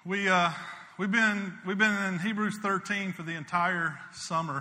We've been in Hebrews 13 for the entire summer.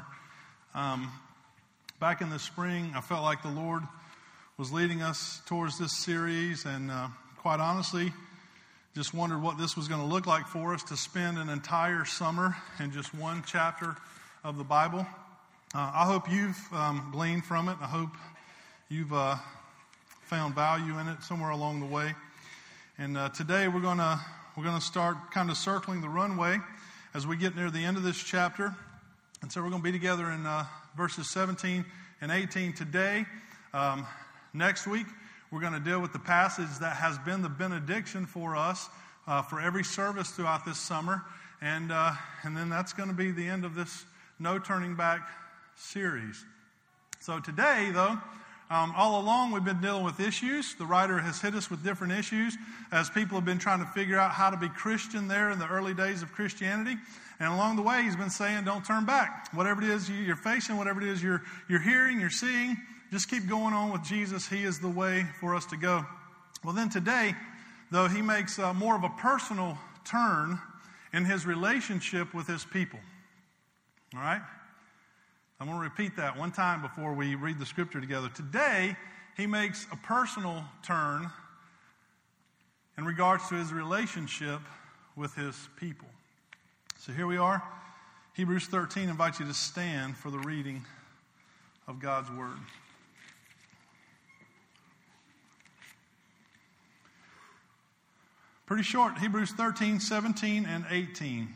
Back in the spring, I felt like the Lord was leading us towards this series, and quite honestly, just wondered what this was going to look like for us to spend an entire summer in just one chapter of the Bible. I hope you've gleaned from it. I hope you've found value in it somewhere along the way. And today we're going to start kind of circling the runway as we get near the end of this chapter. And so we're going to be together in verses 17 and 18 today. Next week, we're going to deal with the passage that has been the benediction for us for every service throughout this summer. And then that's going to be the end of this No Turning Back series. So today, though, all along we've been dealing with issues. The writer has hit us with different issues as people have been trying to figure out how to be Christian there in the early days of Christianity. And along the way, he's been saying, don't turn back. Whatever it is you're facing, whatever it is you're hearing, you're seeing, just keep going on with Jesus. He is the way for us to go. Well, then today, though, he makes more of a personal turn in his relationship with his people. All right? I'm going to repeat that one time before we read the scripture together. Today, he makes a personal turn in regards to his relationship with his people. So here we are. Hebrews 13 invites you to stand for the reading of God's word. Pretty short. Hebrews 13, 17, and 18.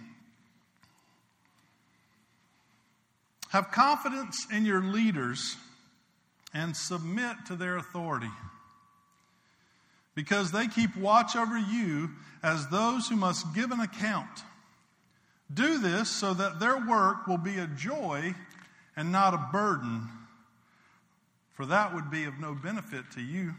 Have confidence in your leaders and submit to their authority, because they keep watch over you as those who must give an account. Do this so that their work will be a joy and not a burden, for that would be of no benefit to you.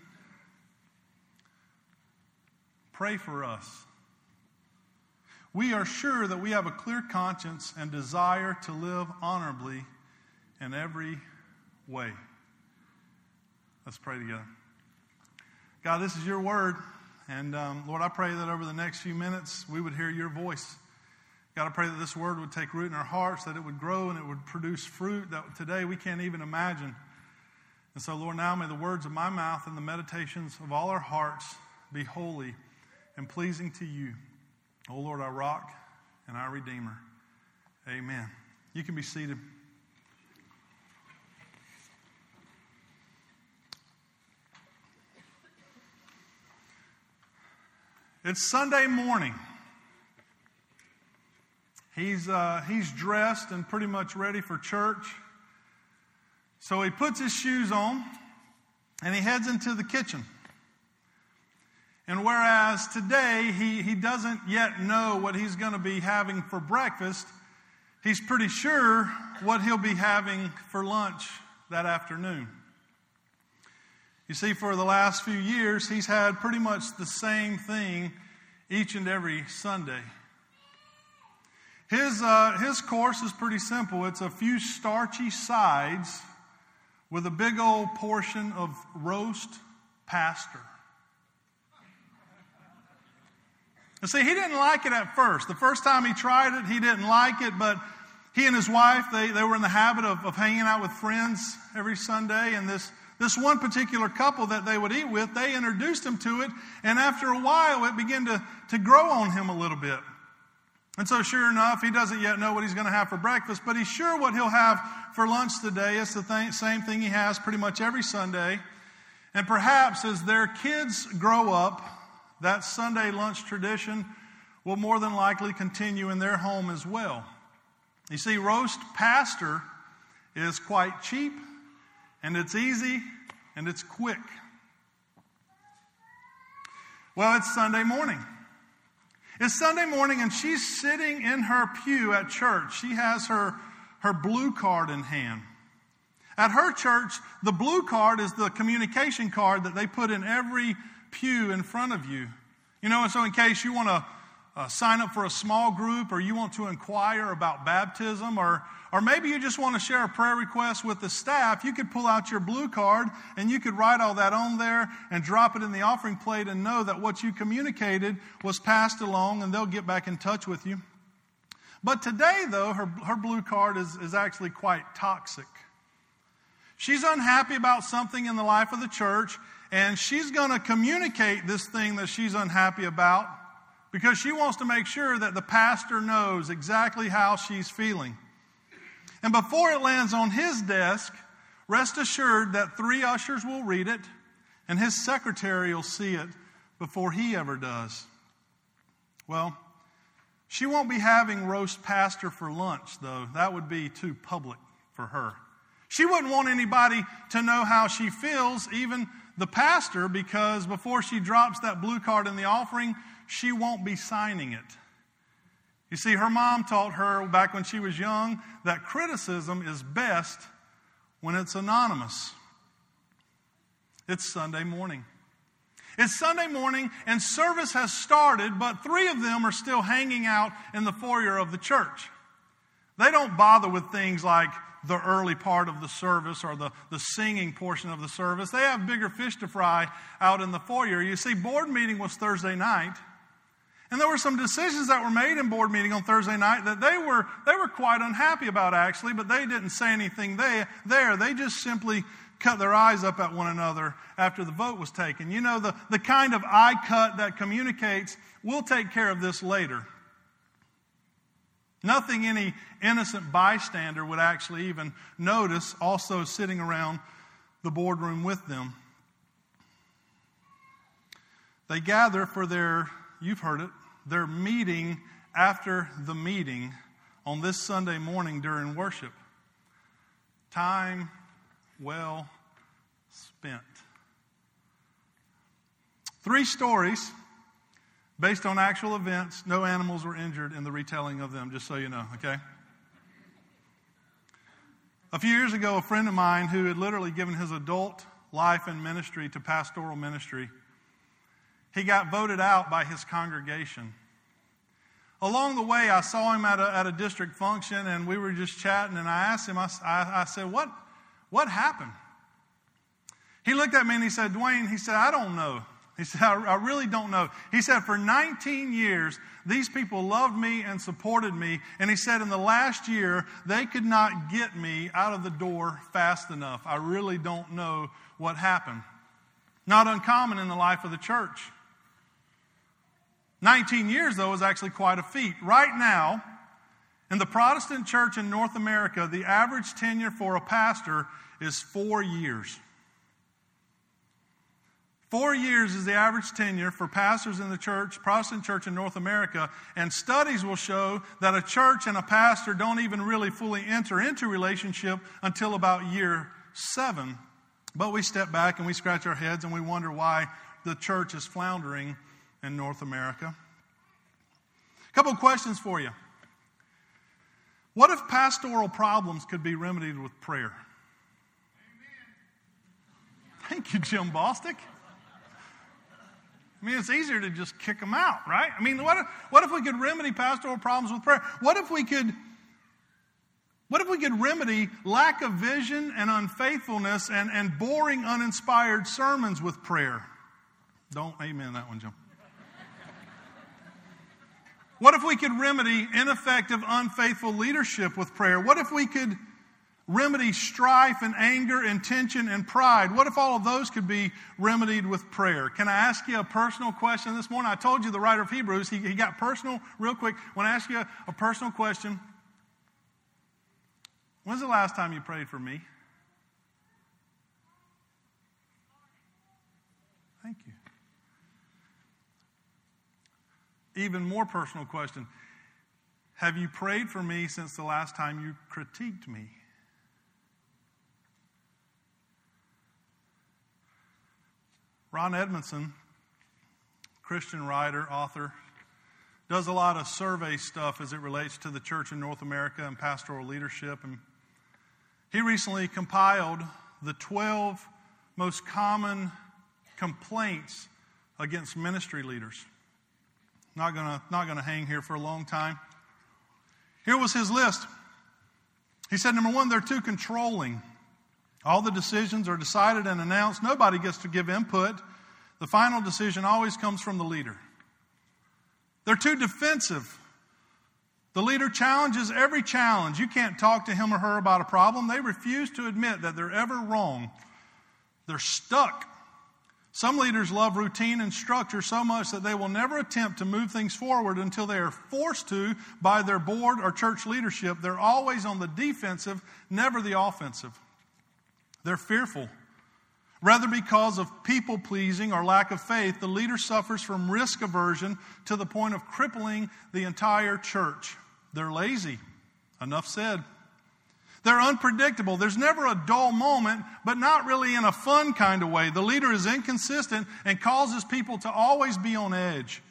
Pray for us. We are sure that we have a clear conscience and desire to live honorably in every way. Let's pray together. God, this is your word. And Lord, I pray that over the next few minutes we would hear your voice. God, I pray that this word would take root in our hearts, that it would grow and it would produce fruit that today we can't even imagine. And so, Lord, now may the words of my mouth and the meditations of all our hearts be holy and pleasing to you. O Lord, our rock and our redeemer. Amen. You can be seated. It's Sunday morning. He's dressed and pretty much ready for church. So he puts his shoes on and he heads into the kitchen. And whereas today he doesn't yet know what he's going to be having for breakfast, he's pretty sure what he'll be having for lunch that afternoon. You see, for the last few years, he's had pretty much the same thing each and every Sunday. His course is pretty simple. It's a few starchy sides with a big old portion of roast pastor. And see, he didn't like it at first. The first time he tried it, he didn't like it, but he and his wife, they were in the habit of hanging out with friends every Sunday, and this one particular couple that they would eat with, they introduced him to it, and after a while, it began to grow on him a little bit. And so sure enough, he doesn't yet know what he's going to have for breakfast, but he's sure what he'll have for lunch today is the same thing he has pretty much every Sunday. And perhaps as their kids grow up, that Sunday lunch tradition will more than likely continue in their home as well. You see, roast pastor is quite cheap, and it's easy, and it's quick. Well, it's Sunday morning. It's Sunday morning, and she's sitting in her pew at church. She has her blue card in hand. At her church, the blue card is the communication card that they put in every pew in front of you. You know, and so in case you want to sign up for a small group, or you want to inquire about baptism, or maybe you just want to share a prayer request with the staff, you could pull out your blue card and you could write all that on there and drop it in the offering plate and know that what you communicated was passed along, and they'll get back in touch with you. But today, though, her blue card is actually quite toxic. She's unhappy about something in the life of the church, and she's going to communicate this thing that she's unhappy about because she wants to make sure that the pastor knows exactly how she's feeling. And before it lands on his desk, rest assured that 3 ushers will read it, and his secretary will see it before he ever does. Well, she won't be having roast pastor for lunch, though. That would be too public for her. She wouldn't want anybody to know how she feels, even the pastor, because before she drops that blue card in the offering, she won't be signing it. You see, her mom taught her back when she was young that criticism is best when it's anonymous. It's Sunday morning. It's Sunday morning, and service has started, but 3 of them are still hanging out in the foyer of the church. They don't bother with things like the early part of the service or the singing portion of the service. They have bigger fish to fry out in the foyer. You see, board meeting was Thursday night, and there were some decisions that were made in board meeting on Thursday night that they were quite unhappy about, actually, but they didn't say anything there. They just simply cut their eyes up at one another after the vote was taken. You know, the kind of eye cut that communicates, we'll take care of this later. Nothing any innocent bystander would actually even notice, also sitting around the boardroom with them. They gather for you've heard it, their meeting after the meeting on this Sunday morning during worship. Time well spent. 3 stories based on actual events. No animals were injured in the retelling of them, just so you know, okay? A few years ago, a friend of mine who had literally given his adult life and ministry to pastoral ministry, he got voted out by his congregation. Along the way, I saw him at a district function, and we were just chatting, and I asked him, I said, what happened? He looked at me and he said, Dwayne, he said, I don't know. He said, I really don't know. He said, for 19 years, these people loved me and supported me. And he said, in the last year, they could not get me out of the door fast enough. I really don't know what happened. Not uncommon in the life of the church. 19 years, though, is actually quite a feat. Right now, in the Protestant church in North America, the average tenure for a pastor is 4 years. 4 years is the average tenure for pastors in the church, Protestant church in North America, and studies will show that a church and a pastor don't even really fully enter into relationship until about year 7. But we step back and we scratch our heads and we wonder why the church is floundering in North America. A couple of questions for you. What if pastoral problems could be remedied with prayer? Amen. Thank you, Jim Bostic. I mean, it's easier to just kick them out, right? I mean, what if we could remedy pastoral problems with prayer? What if we could remedy lack of vision and unfaithfulness and boring, uninspired sermons with prayer? Don't amen that one, Jim. What if we could remedy ineffective, unfaithful leadership with prayer? What if we could remedy strife and anger and tension and pride? What if all of those could be remedied with prayer? Can I ask you a personal question this morning? I told you the writer of Hebrews, he got personal real quick. I want to ask you a personal question. When's the last time you prayed for me? Thank you. Even more personal question. Have you prayed for me since the last time you critiqued me? Ron Edmondson, Christian writer, author, does a lot of survey stuff as it relates to the church in North America and pastoral leadership. And he recently compiled the 12 most common complaints against ministry leaders. Not gonna hang here for a long time. Here was his list. He said, number one, they're too controlling. All the decisions are decided and announced. Nobody gets to give input. The final decision always comes from the leader. They're too defensive. The leader challenges every challenge. You can't talk to him or her about a problem. They refuse to admit that they're ever wrong. They're stuck. Some leaders love routine and structure so much that they will never attempt to move things forward until they are forced to by their board or church leadership. They're always on the defensive, never the offensive. They're fearful. Rather, because of people-pleasing or lack of faith, the leader suffers from risk aversion to the point of crippling the entire church. They're lazy. Enough said. They're unpredictable. There's never a dull moment, but not really in a fun kind of way. The leader is inconsistent and causes people to always be on edge.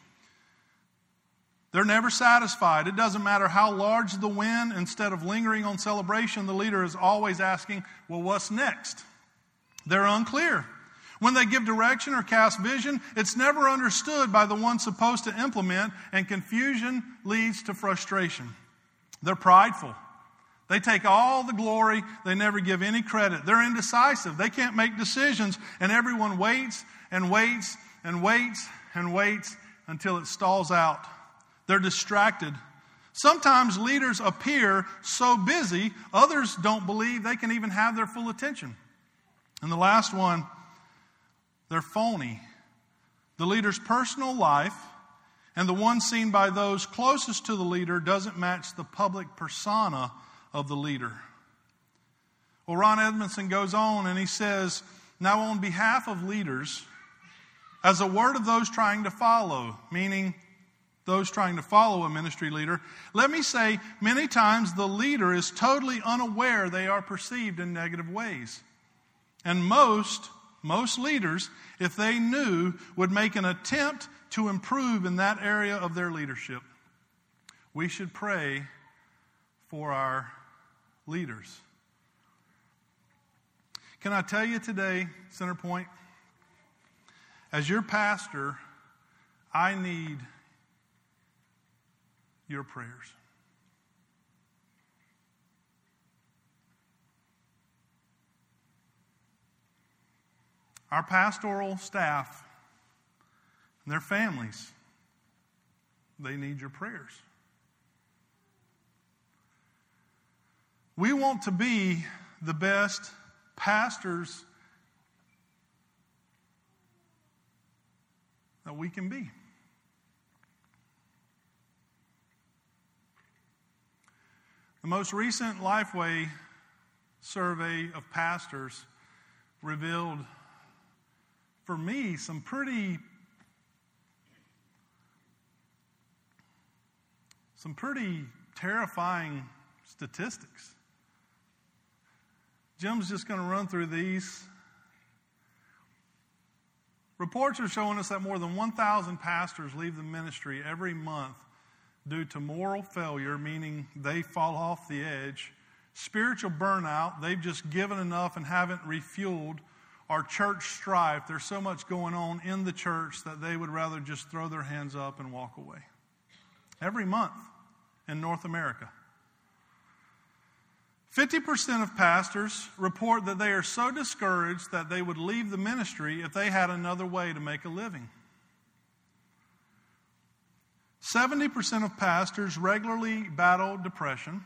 They're never satisfied. It doesn't matter how large the win. Instead of lingering on celebration, the leader is always asking, well, what's next? They're unclear. When they give direction or cast vision, it's never understood by the one supposed to implement, and confusion leads to frustration. They're prideful. They take all the glory. They never give any credit. They're indecisive. They can't make decisions, and everyone waits and waits and waits and waits until it stalls out. They're distracted. Sometimes leaders appear so busy, others don't believe they can even have their full attention. And the last one, they're phony. The leader's personal life and the one seen by those closest to the leader doesn't match the public persona of the leader. Well, Ron Edmondson goes on and he says, now on behalf of leaders, as a word of those trying to follow, meaning those trying to follow a ministry leader, let me say many times the leader is totally unaware they are perceived in negative ways. And most leaders, if they knew, would make an attempt to improve in that area of their leadership. We should pray for our leaders. Can I tell you today, Centerpoint, as your pastor, I need your prayers. Our pastoral staff and their families, they need your prayers. We want to be the best pastors that we can be. The most recent Lifeway survey of pastors revealed for me some pretty terrifying statistics. Jim's just going to run through these. Reports are showing us that more than 1,000 pastors leave the ministry every month due to moral failure, meaning they fall off the edge, spiritual burnout, they've just given enough and haven't refueled, or church strife. There's so much going on in the church that they would rather just throw their hands up and walk away. Every month in North America. 50% of pastors report that they are so discouraged that they would leave the ministry if they had another way to make a living. 70% of pastors regularly battle depression.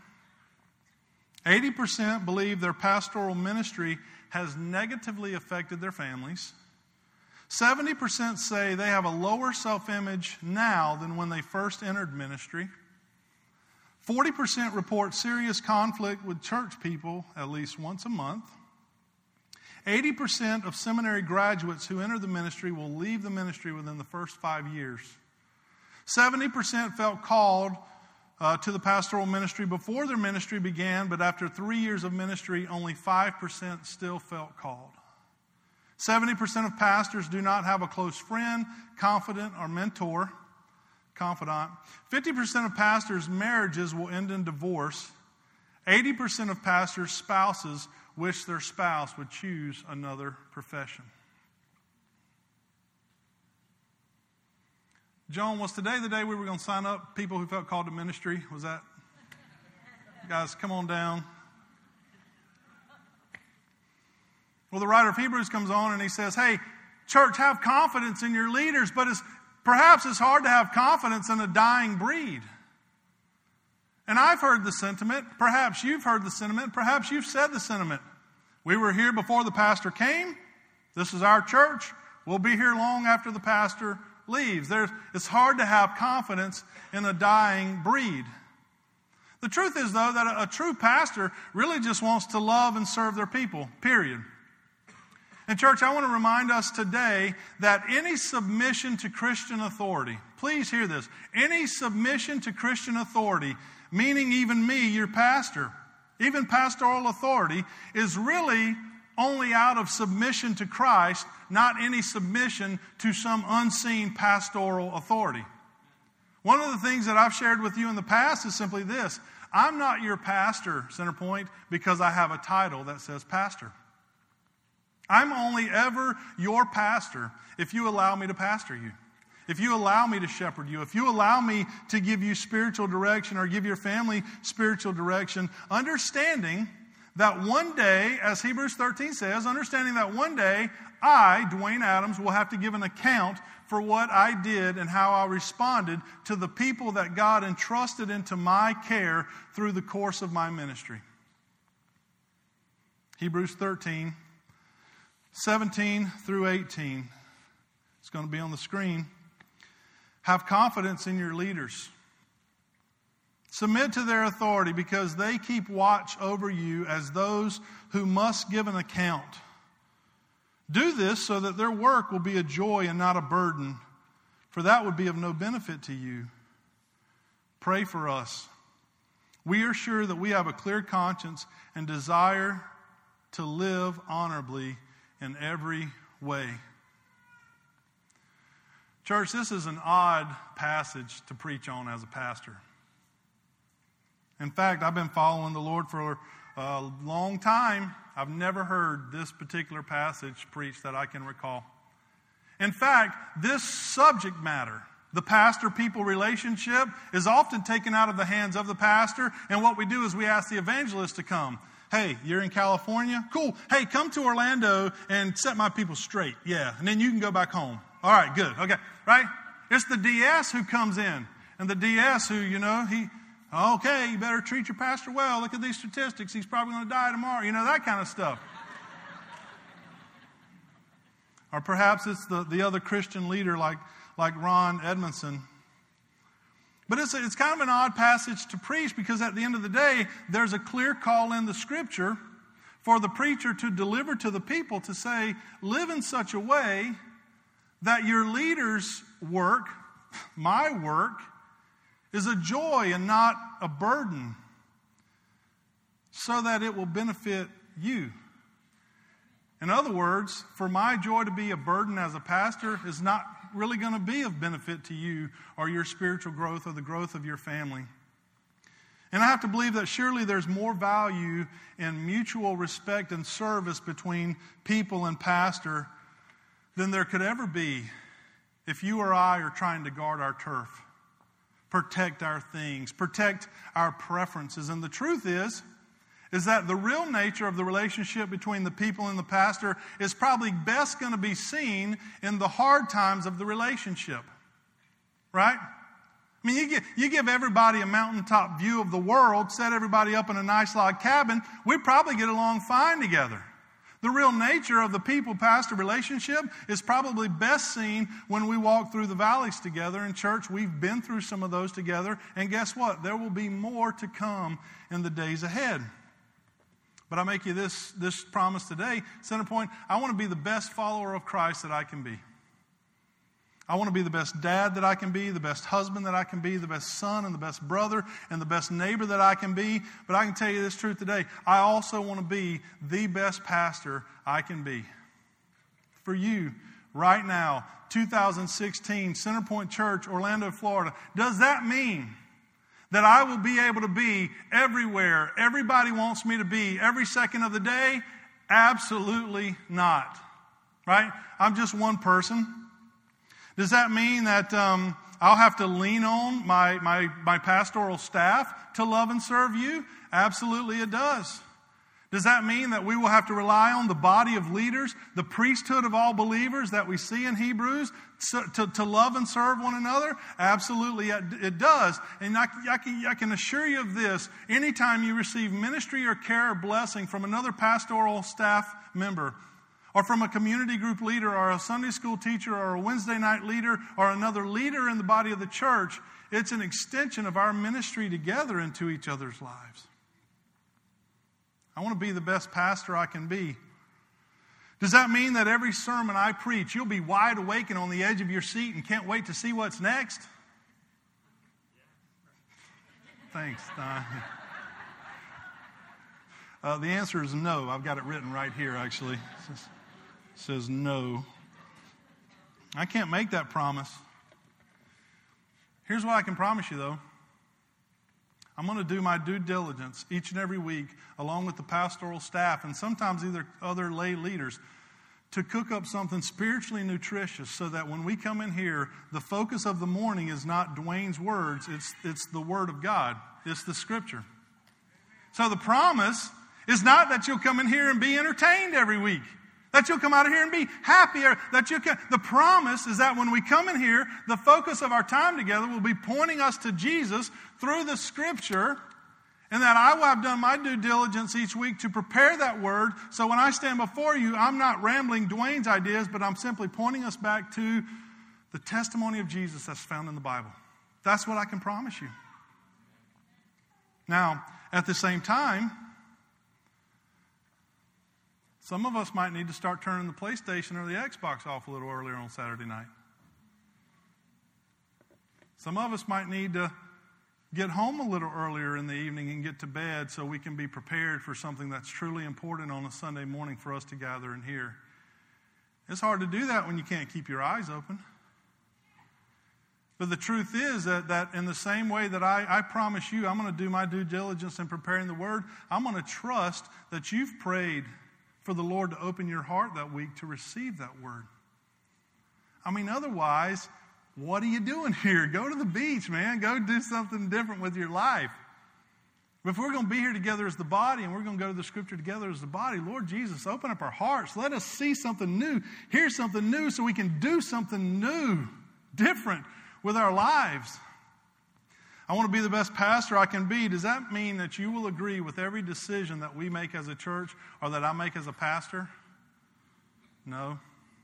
80% believe their pastoral ministry has negatively affected their families. 70% say they have a lower self-image now than when they first entered ministry. 40% report serious conflict with church people at least once a month. 80% of seminary graduates who enter the ministry will leave the ministry within the first 5 years. 70% felt called to the pastoral ministry before their ministry began, but after 3 years of ministry, only 5% still felt called. 70% of pastors do not have a close friend, confidant, or confidant. 50% of pastors' marriages will end in divorce. 80% of pastors' spouses wish their spouse would choose another profession. Joan, was today the day we were going to sign up people who felt called to ministry? Was that? Guys, come on down. Well, the writer of Hebrews comes on and he says, hey, church, have confidence in your leaders, but perhaps it's hard to have confidence in a dying breed. And I've heard the sentiment. Perhaps you've heard the sentiment. Perhaps you've said the sentiment. We were here before the pastor came. This is our church. We'll be here long after the pastor leaves. It's hard to have confidence in a dying breed. The truth is, though, that a true pastor really just wants to love and serve their people, period. And church, I want to remind us today that any submission to Christian authority, please hear this, any submission to Christian authority, meaning even me, your pastor, even pastoral authority, is really only out of submission to Christ, not any submission to some unseen pastoral authority. One of the things that I've shared with you in the past is simply this. I'm not your pastor, Centerpoint, because I have a title that says pastor. I'm only ever your pastor if you allow me to pastor you. If you allow me to shepherd you, if you allow me to give you spiritual direction or give your family spiritual direction, understanding that one day, as Hebrews 13 says, understanding that one day I, Dwayne Adams, will have to give an account for what I did and how I responded to the people that God entrusted into my care through the course of my ministry. Hebrews 13, 17 through 18. It's going to be on the screen. Have confidence in your leaders. Submit to their authority because they keep watch over you as those who must give an account. Do this so that their work will be a joy and not a burden, for that would be of no benefit to you. Pray for us. We are sure that we have a clear conscience and desire to live honorably in every way. Church, this is an odd passage to preach on as a pastor. In fact, I've been following the Lord for a long time. I've never heard this particular passage preached that I can recall. In fact, this subject matter, the pastor-people relationship, is often taken out of the hands of the pastor, and what we do is we ask the evangelist to come. Hey, you're in California? Cool. Hey, come to Orlando and set my people straight. Yeah, and then you can go back home. All right, good. Okay, right? It's the DS who comes in. And the DS who, okay, you better treat your pastor well. Look at these statistics. He's probably going to die tomorrow. That kind of stuff. Or perhaps it's the other Christian leader like Ron Edmondson. But it's kind of an odd passage to preach because at the end of the day, there's a clear call in the Scripture for the preacher to deliver to the people to say, live in such a way that your leader's work, my work, is a joy and not a burden, so that it will benefit you. In other words, for my joy to be a burden as a pastor is not really going to be of benefit to you or your spiritual growth or the growth of your family. And I have to believe that surely there's more value in mutual respect and service between people and pastor than there could ever be if you or I are trying to guard our turf, protect our things, protect our preferences. And the truth is that the real nature of the relationship between the people and the pastor is probably best going to be seen in the hard times of the relationship. Right? I mean, you give everybody a mountaintop view of the world, set everybody up in a nice log cabin, we probably get along fine together. The real nature of the people-pastor relationship is probably best seen when we walk through the valleys together. In church, we've been through some of those together. And guess what? There will be more to come in the days ahead. But I make you this promise today, Centerpoint, I want to be the best follower of Christ that I can be. I want to be the best dad that I can be, the best husband that I can be, the best son and the best brother and the best neighbor that I can be. But I can tell you this truth today. I also want to be the best pastor I can be. For you, right now, 2016, Centerpoint Church, Orlando, Florida. Does that mean that I will be able to be everywhere everybody wants me to be every second of the day? Absolutely not. Right? I'm just one person. Does that mean that I'll have to lean on my pastoral staff to love and serve you? Absolutely it does. Does that mean that we will have to rely on the body of leaders, the priesthood of all believers that we see in Hebrews to love and serve one another? Absolutely it does. And I can assure you of this. Anytime you receive ministry or care or blessing from another pastoral staff member, or from a community group leader, or a Sunday school teacher, or a Wednesday night leader, or another leader in the body of the church, it's an extension of our ministry together into each other's lives. I want to be the best pastor I can be. Does that mean that every sermon I preach, you'll be wide awake and on the edge of your seat and can't wait to see what's next? Thanks, Don. The answer is no. I've got it written right here, actually. It says no. I can't make that promise. Here's what I can promise you, though. I'm going to do my due diligence each and every week, along with the pastoral staff and sometimes either other lay leaders, to cook up something spiritually nutritious so that when we come in here, the focus of the morning is not Dwayne's words, it's the Word of God. It's the Scripture. So the promise is not that you'll come in here and be entertained every week, that you'll come out of here and be happier. The promise is that when we come in here, the focus of our time together will be pointing us to Jesus through the Scripture, and that I will have done my due diligence each week to prepare that word, so when I stand before you, I'm not rambling Dwayne's ideas, but I'm simply pointing us back to the testimony of Jesus that's found in the Bible. That's what I can promise you. Now, at the same time, some of us might need to start turning the PlayStation or the Xbox off a little earlier on Saturday night. Some of us might need to get home a little earlier in the evening and get to bed so we can be prepared for something that's truly important on a Sunday morning for us to gather and hear. It's hard to do that when you can't keep your eyes open. But the truth is that in the same way that I promise you I'm going to do my due diligence in preparing the Word, I'm going to trust that you've prayed for the Lord to open your heart that week to receive that Word. I mean, otherwise, what are you doing here? Go to the beach, man. Go do something different with your life. But if we're going to be here together as the body and we're going to go to the Scripture together as the body, Lord Jesus, open up our hearts. Let us see something new, hear something new so we can do something new, different with our lives. I want to be the best pastor I can be. Does that mean that you will agree with every decision that we make as a church or that I make as a pastor? No.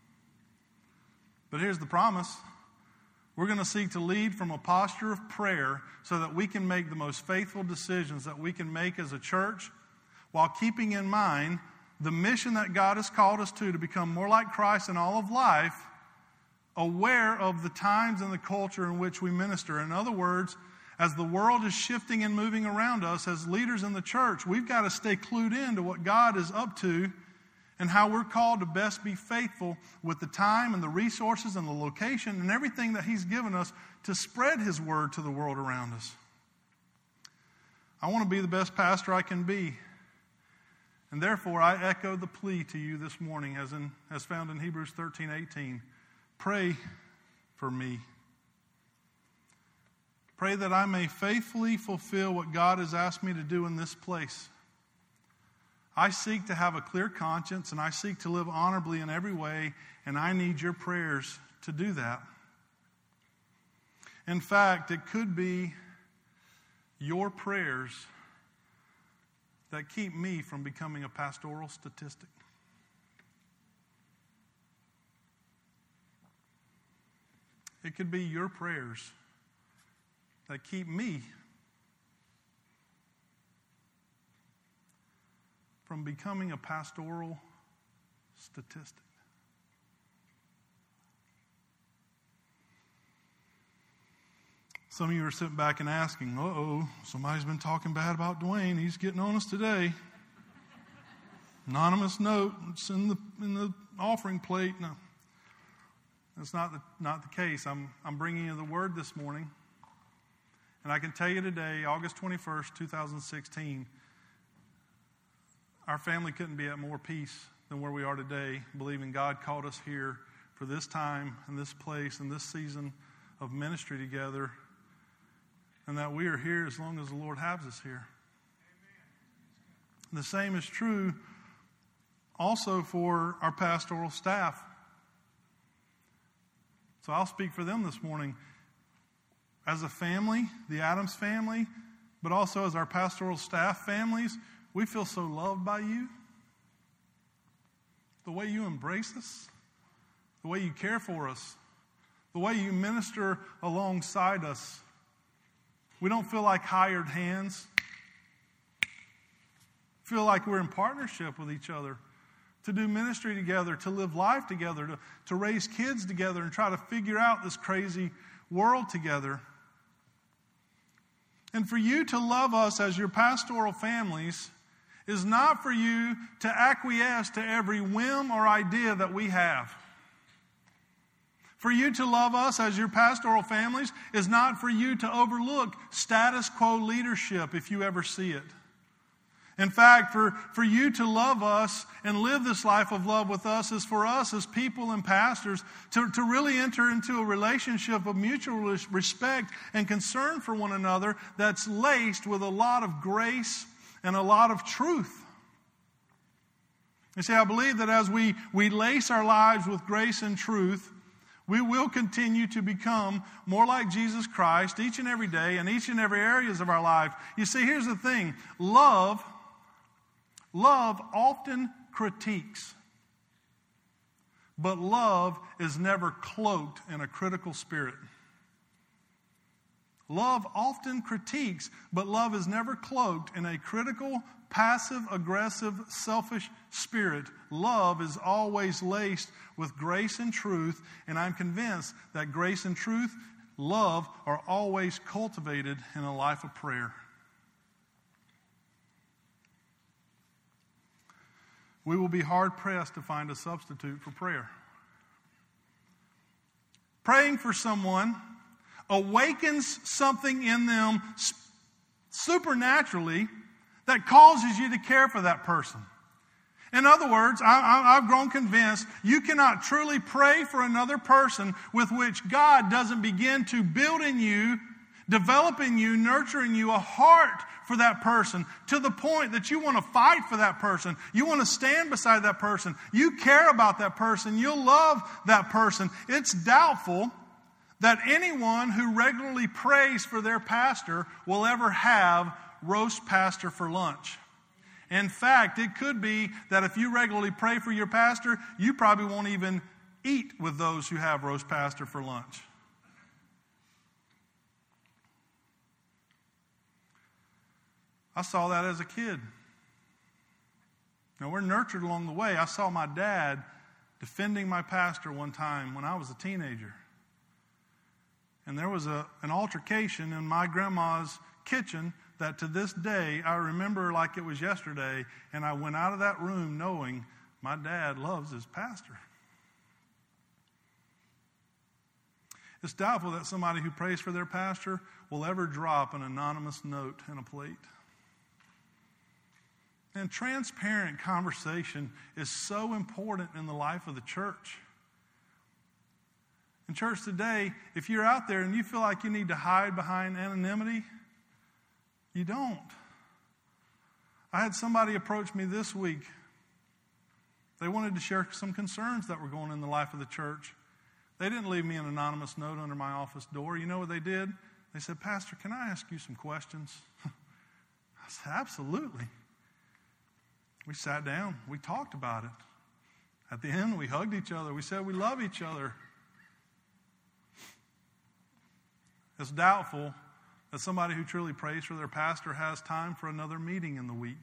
But here's the promise. We're going to seek to lead from a posture of prayer so that we can make the most faithful decisions that we can make as a church while keeping in mind the mission that God has called us to become more like Christ in all of life, aware of the times and the culture in which we minister. In other words, as the world is shifting and moving around us, as leaders in the church, we've got to stay clued in to what God is up to and how we're called to best be faithful with the time and the resources and the location and everything that He's given us to spread His Word to the world around us. I want to be the best pastor I can be. And therefore, I echo the plea to you this morning as found in Hebrews 13:18. Pray for me. Pray that I may faithfully fulfill what God has asked me to do in this place. I seek to have a clear conscience and I seek to live honorably in every way, and I need your prayers to do that. In fact, it could be your prayers that keep me from becoming a pastoral statistic. It could be your prayers that keep me from becoming a pastoral statistic. Some of you are sitting back and asking, somebody's been talking bad about Dwayne. He's getting on us today. Anonymous note, it's in the offering plate. No, that's not the case. I'm bringing you the word this morning. And I can tell you today, August 21st, 2016, our family couldn't be at more peace than where we are today, believing God called us here for this time and this place and this season of ministry together, and that we are here as long as the Lord has us here. The same is true also for our pastoral staff. So I'll speak for them this morning. As a family, the Adams family, but also as our pastoral staff families, we feel so loved by you. The way you embrace us, the way you care for us, the way you minister alongside us. We don't feel like hired hands. Feel like we're in partnership with each other to do ministry together, to live life together, to raise kids together and try to figure out this crazy world together. And for you to love us as your pastoral families is not for you to acquiesce to every whim or idea that we have. For you to love us as your pastoral families is not for you to overlook status quo leadership if you ever see it. In fact, for you to love us and live this life of love with us is for us as people and pastors to really enter into a relationship of mutual respect and concern for one another that's laced with a lot of grace and a lot of truth. You see, I believe that as we lace our lives with grace and truth, we will continue to become more like Jesus Christ each and every day in each and every areas of our life. You see, here's the thing. Love often critiques, but love is never cloaked in a critical spirit. Love often critiques, but love is never cloaked in a critical, passive, aggressive, selfish spirit. Love is always laced with grace and truth, and I'm convinced that grace and truth, love, are always cultivated in a life of prayer. We will be hard-pressed to find a substitute for prayer. Praying for someone awakens something in them supernaturally that causes you to care for that person. In other words, I've grown convinced you cannot truly pray for another person with which God doesn't begin to build in you, develop in you, nurture in you a heart for that person to the point that you want to fight for that person. You want to stand beside that person. You care about that person. You'll love that person. It's doubtful that anyone who regularly prays for their pastor will ever have roast pastor for lunch. In fact, it could be that if you regularly pray for your pastor, you probably won't even eat with those who have roast pastor for lunch. I saw that as a kid. Now, we're nurtured along the way. I saw my dad defending my pastor one time when I was a teenager. And there was an altercation in my grandma's kitchen that to this day I remember like it was yesterday, and I went out of that room knowing my dad loves his pastor. It's doubtful that somebody who prays for their pastor will ever drop an anonymous note in a plate. And transparent conversation is so important in the life of the church. In church today, if you're out there and you feel like you need to hide behind anonymity, you don't. I had somebody approach me this week. They wanted to share some concerns that were going on in the life of the church. They didn't leave me an anonymous note under my office door. You know what they did? They said, "Pastor, can I ask you some questions?" I said, "Absolutely." We sat down. We talked about it. At the end, we hugged each other. We said we love each other. It's doubtful that somebody who truly prays for their pastor has time for another meeting in the week.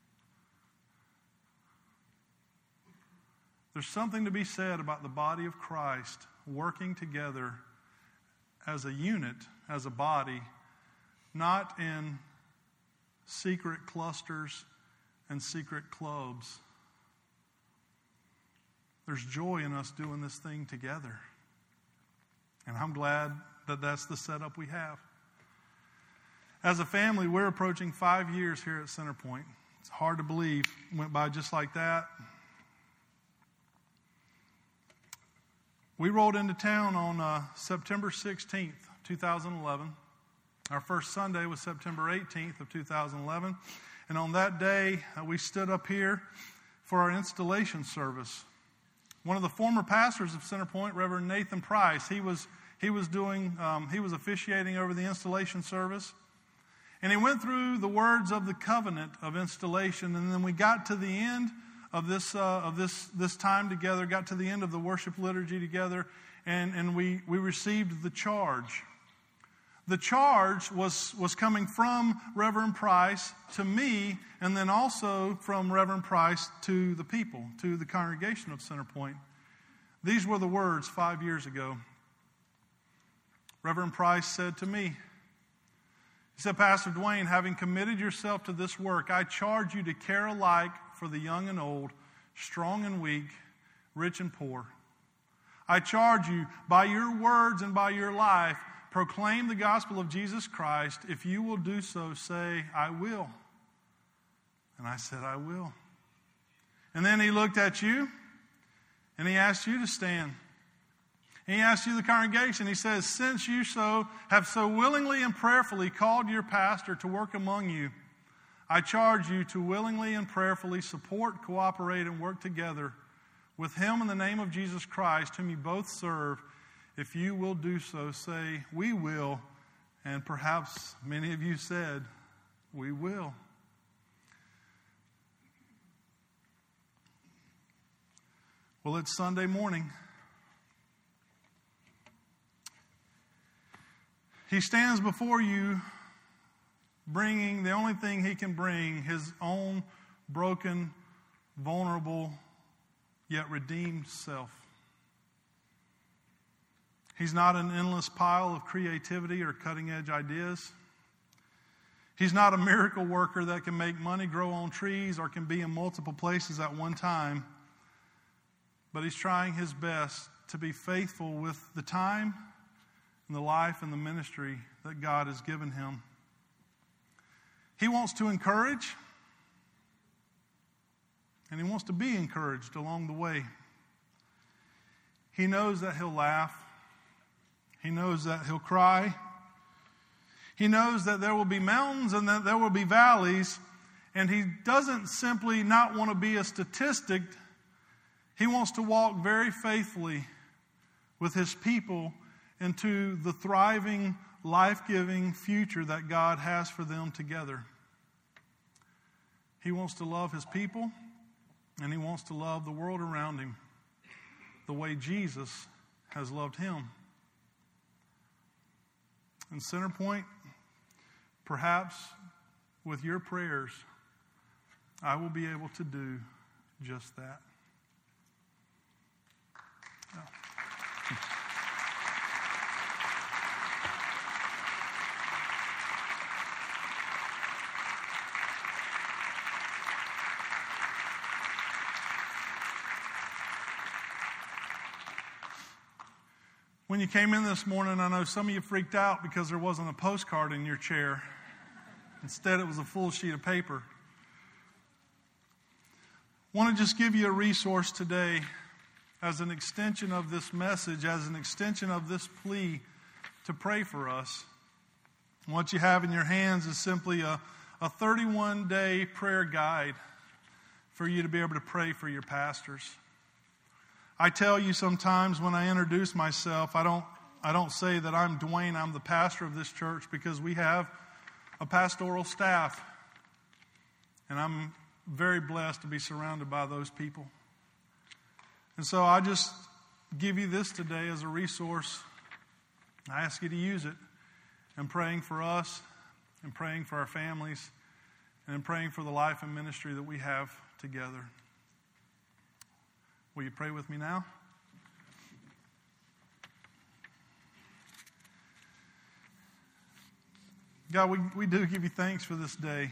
There's something to be said about the body of Christ working together as a unit, as a body, not in secret clusters and secret clubs. There's joy in us doing this thing together. And I'm glad that that's the setup we have. As a family, we're approaching 5 years here at Centerpoint. It's hard to believe. It went by just like that. We rolled into town on September 16th, 2011. Our first Sunday was September 18th of 2011. And on that day, we stood up here for our installation service. One of the former pastors of Centerpoint, Reverend Nathan Price, he was officiating over the installation service. And he went through the words of the covenant of installation. And then we got to the end of this time together, got to the end of the worship liturgy together, and we received the charge. The charge was coming from Reverend Price to me, and then also from Reverend Price to the people, to the congregation of Centerpoint. These were the words 5 years ago. Reverend Price said to me, he said, Pastor Dwayne, having committed yourself to this work, I charge you to care alike for the young and old, strong and weak, rich and poor. I charge you, by your words and by your life, proclaim the gospel of Jesus Christ. If you will do so, say, I will. And I said, I will. And then he looked at you, and he asked you to stand. And he asked you, the congregation, he says, since you have so willingly and prayerfully called your pastor to work among you, I charge you to willingly and prayerfully support, cooperate, and work together with him in the name of Jesus Christ, whom you both serve. If you will do so, say, we will. And perhaps many of you said, we will. Well, it's Sunday morning. He stands before you bringing the only thing he can bring, his own broken, vulnerable, yet redeemed self. He's not an endless pile of creativity or cutting-edge ideas. He's not a miracle worker that can make money grow on trees or can be in multiple places at one time. But he's trying his best to be faithful with the time and the life and the ministry that God has given him. He wants to encourage, and he wants to be encouraged along the way. He knows that he'll laugh. He knows that he'll cry. He knows that there will be mountains and that there will be valleys. And he doesn't simply not want to be a statistic. He wants to walk very faithfully with his people into the thriving, life-giving future that God has for them together. He wants to love his people, and he wants to love the world around him the way Jesus has loved him. And Centerpoint, perhaps with your prayers, I will be able to do just that. When you came in this morning, I know some of you freaked out because there wasn't a postcard in your chair. Instead, it was a full sheet of paper. I want to just give you a resource today as an extension of this message, as an extension of this plea to pray for us. What you have in your hands is simply a 31-day prayer guide for you to be able to pray for your pastors. I tell you sometimes when I introduce myself, I don't say that I'm Dwayne, I'm the pastor of this church, because we have a pastoral staff. And I'm very blessed to be surrounded by those people. And so I just give you this today as a resource. I ask you to use it in praying for us, and praying for our families, and in praying for the life and ministry that we have together. Will you pray with me now? God, we do give you thanks for this day.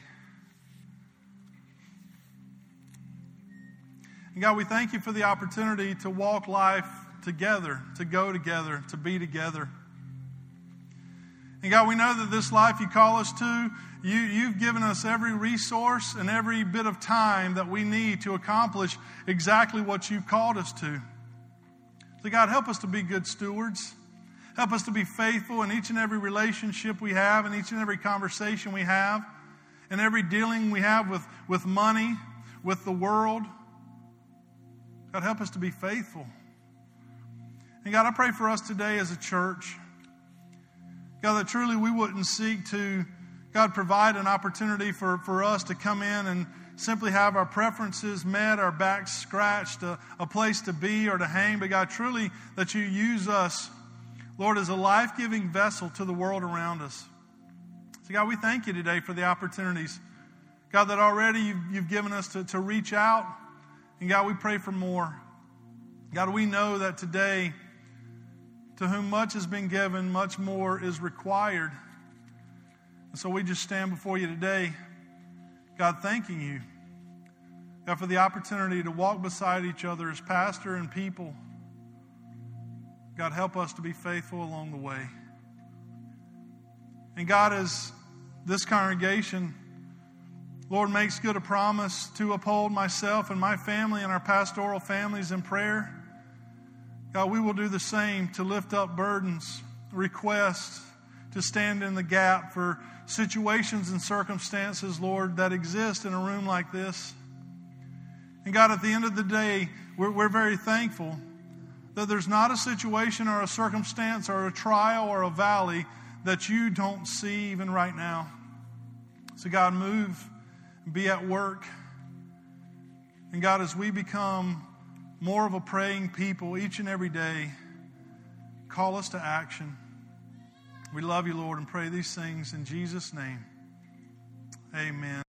And God, we thank you for the opportunity to walk life together, to go together, to be together. And God, we know that this life you call us to, you've given us every resource and every bit of time that we need to accomplish exactly what you've called us to So God, help us to be good stewards. Help us to be faithful in each and every relationship we have, in each and every conversation we have, in every dealing we have with money, with the world. God, help us to be faithful. And God, I pray for us today as a church, God, that truly we wouldn't seek to, God, provide an opportunity for us to come in and simply have our preferences met, our backs scratched, a place to be or to hang. But God, truly that you use us, Lord, as a life-giving vessel to the world around us. So God, we thank you today for the opportunities, God, that already you've given us to reach out. And God, we pray for more. God, we know that today, to whom much has been given, much more is required. And so we just stand before you today, God, thanking you, God, for the opportunity to walk beside each other as pastor and people. God, help us to be faithful along the way. And God, as this congregation, Lord, makes good a promise to uphold myself and my family and our pastoral families in prayer, God, we will do the same to lift up burdens, requests, to stand in the gap for situations and circumstances, Lord, that exist in a room like this. And God, at the end of the day, we're very thankful that there's not a situation or a circumstance or a trial or a valley that you don't see even right now. So God, move, be at work. And God, as we become more of a praying people each and every day, call us to action. We love you, Lord, and pray these things in Jesus' name. Amen.